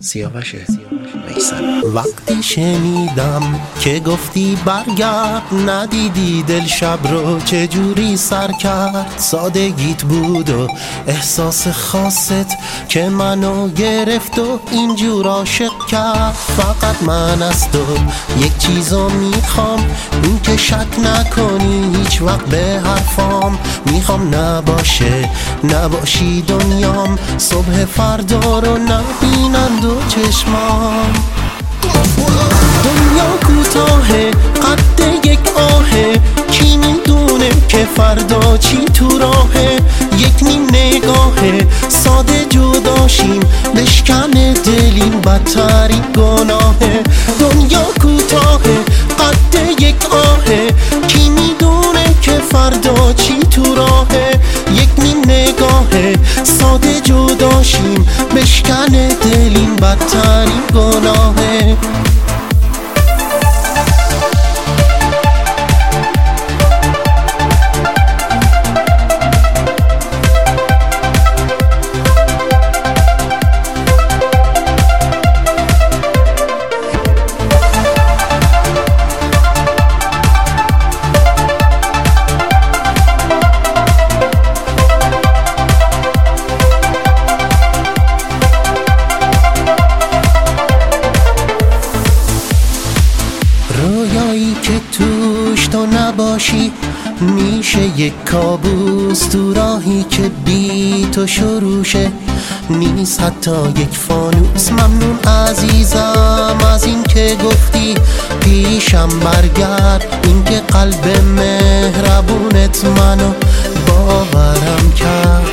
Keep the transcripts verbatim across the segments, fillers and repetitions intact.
سیاوش میثم. وقتی شنیدم که گفتی برگرد، ندیدی دل شب رو چجوری سر کرد. سادگیت بود و احساس خاصت که منو گرفت و اینجور عاشق کرد. فقط من از تو یک چیزو میخوام، این که شک نکنی هیچ وقت به حرفام. میخوام نباشه نباشی دنیام، صبح فردا رو نبینن دو چشمام. دنیا کوتاهه قد یک آهه، کی میدونه که فردا چی تو راهه. یک نیم نگاهه ساده جداشیم، بشکنه دلیم بدترین گناهه. دنیا کوتاهه قد یک آهه، کی میدونه که فردا چی تو راهه. یک نیم نگاهه ساده جداشیم، بشکنه دلیم بدترین گناهه. رویایی که توش تو نباشی میشه یک کابوس، تو راهی که بی تو شروعشه نیست حتی یک فانوس. ممنون عزیزم از این که گفتی پیشم برگرد، این که قلب مهربونت منو باورم کرد.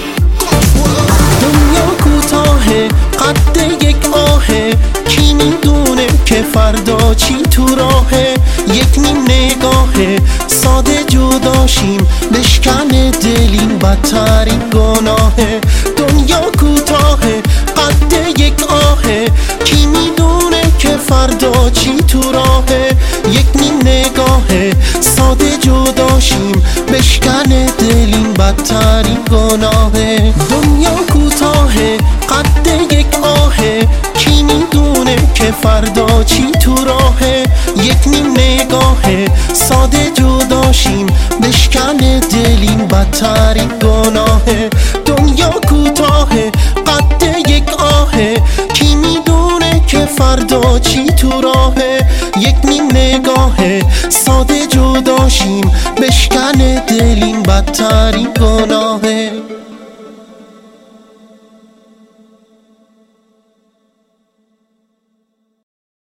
دنیا کوتاهه قد یک آهه، کی میدونه که فردا چی تو راهه. یک نیم نگاهه ساده جداشیم، بشکنه دلیم بدترین گناهه. دنیا کوتاهه قد یک آهه، کی میدونه که فردا چی تو راهه. یک نیم نگاهه ساده جداشیم، بشکنه دلیم بدترین گناهه. دنیا کوتاهه قد یک آهه، کی میدونه که فردا چی تو راهه. یک نیم نگاهه ساده جداشیم، بشکنه دلیم بدترین گناهه. دنیا کوتاهه قد یک آهه، کی میدونه که فردا چی تو راهه. یک نیم نگاهه ساده جداشیم، بشکنه دلیم بدترین گناهه.